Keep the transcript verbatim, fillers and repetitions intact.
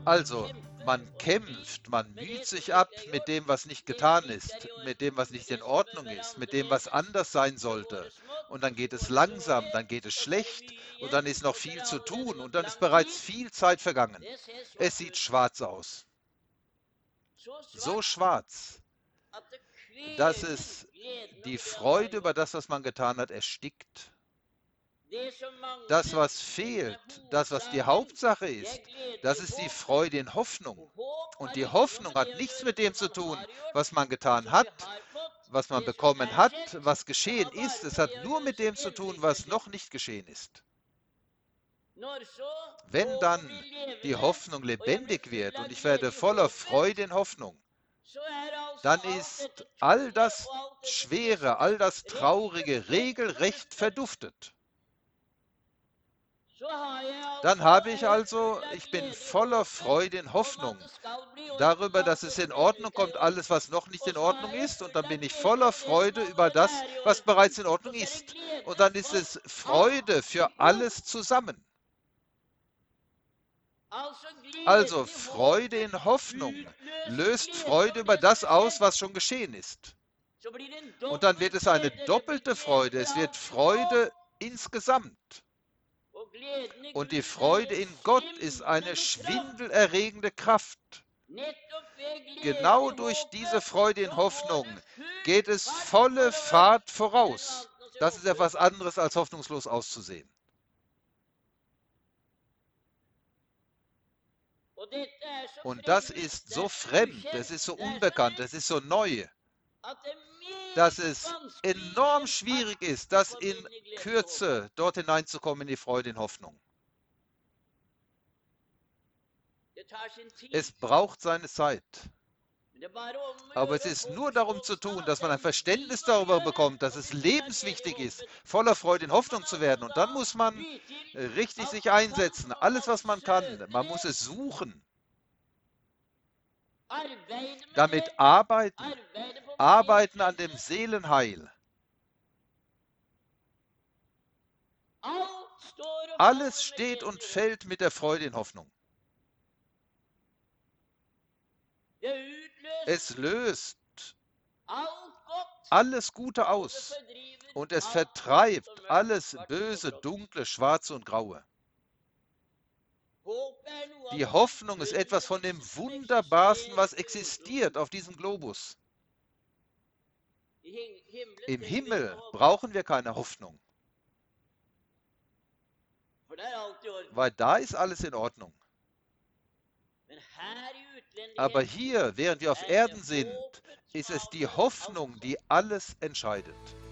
Also, man kämpft, man müht sich ab mit dem, was nicht getan ist, mit dem, was nicht in Ordnung ist, mit dem, was anders sein sollte. Und dann geht es langsam, dann geht es schlecht und dann ist noch viel zu tun und dann ist bereits viel Zeit vergangen. Es sieht schwarz aus. So schwarz, dass es die Freude über das, was man getan hat, erstickt. Das, was fehlt, das, was die Hauptsache ist, das ist die Freude in Hoffnung. Und die Hoffnung hat nichts mit dem zu tun, was man getan hat, was man bekommen hat, was geschehen ist. Es hat nur mit dem zu tun, was noch nicht geschehen ist. Wenn dann die Hoffnung lebendig wird und ich werde voller Freude in Hoffnung, dann ist all das Schwere, all das Traurige regelrecht verduftet. Dann habe ich also, ich bin voller Freude in Hoffnung darüber, dass es in Ordnung kommt, alles, was noch nicht in Ordnung ist. Und dann bin ich voller Freude über das, was bereits in Ordnung ist. Und dann ist es Freude für alles zusammen. Also Freude in Hoffnung löst Freude über das aus, was schon geschehen ist. Und dann wird es eine doppelte Freude. Es wird Freude insgesamt. Und die Freude in Gott ist eine schwindelerregende Kraft. Genau durch diese Freude in Hoffnung geht es volle Fahrt voraus. Das ist etwas anderes als hoffnungslos auszusehen. Und das ist so fremd, es ist so unbekannt, es ist so neu, dass es enorm schwierig ist, das in Kürze dort hineinzukommen in die Freude in Hoffnung. Es braucht seine Zeit. Aber es ist nur darum zu tun, dass man ein Verständnis darüber bekommt, dass es lebenswichtig ist, voller Freude in Hoffnung zu werden. Und dann muss man richtig sich einsetzen, alles was man kann. Man muss es suchen. Damit arbeiten, arbeiten an dem Seelenheil. Alles steht und fällt mit der Freude in Hoffnung. Es löst alles Gute aus und es vertreibt alles Böse, Dunkle, Schwarze und Graue. Die Hoffnung ist etwas von dem Wunderbarsten, was existiert auf diesem Globus. Im Himmel brauchen wir keine Hoffnung, weil da ist alles in Ordnung. Aber hier, während wir auf Erden sind, ist es die Hoffnung, die alles entscheidet.